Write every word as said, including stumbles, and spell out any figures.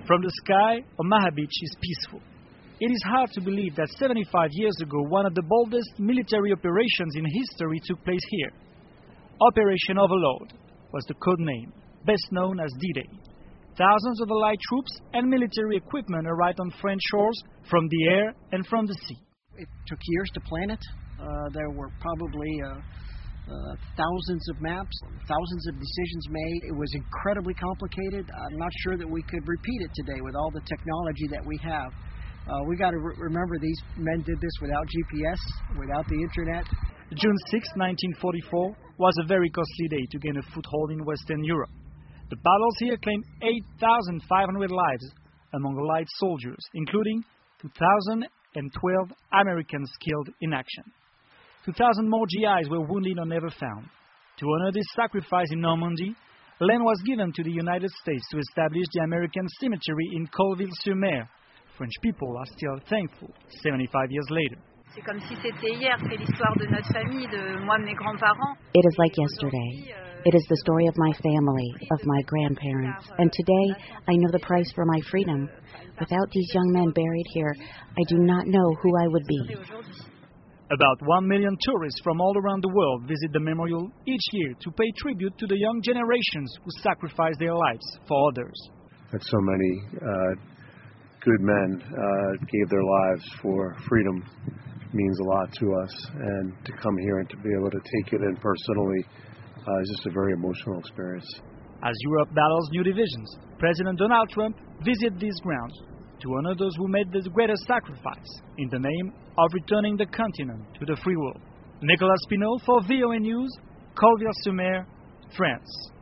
From the sky, Omaha Beach is peaceful. It is hard to believe that seventy-five years ago, one of the boldest military operations in history took place here. Operation Overlord was the code name, best known as D-Day. Thousands of Allied troops and military equipment arrived on French shores from the air and from the sea. It took years to plan it. Uh, there were probably uh, uh, thousands of maps, thousands of decisions made. It was incredibly complicated. I'm not sure that we could repeat it today with all the technology that we have. Uh, we got to re- remember these men did this without G P S, without the internet. June sixth, nineteen forty-four was a very costly day to gain a foothold in Western Europe. The battles here claimed eight thousand five hundred lives among Allied soldiers, including two thousand twelve Americans killed in action. two thousand more G Is were wounded or never found. To honor this sacrifice in Normandy, land was given to the United States to establish the American cemetery in Colville-sur-Mer. French people are still thankful seventy-five years later. C'est comme si c'était hier, c'est l'histoire de notre famille, de moi, mes grands-parents. It is like yesterday. It is the story of my family, of my grandparents, and today I know the price for my freedom. Without these young men buried here, I do not know who I would be. About one million tourists from all around the world visit the memorial each year to pay tribute to the young generations who sacrificed their lives for others. That so many uh, good men uh, gave their lives for freedom means a lot to us, and to come here and to be able to take it in personally uh, is just a very emotional experience. As Europe battles new divisions, President Donald Trump visits these grounds to honor those who made the greatest sacrifice in the name of returning the continent to the free world. Nicolas Pinault for V O A News, Colville-sur-Mer, France.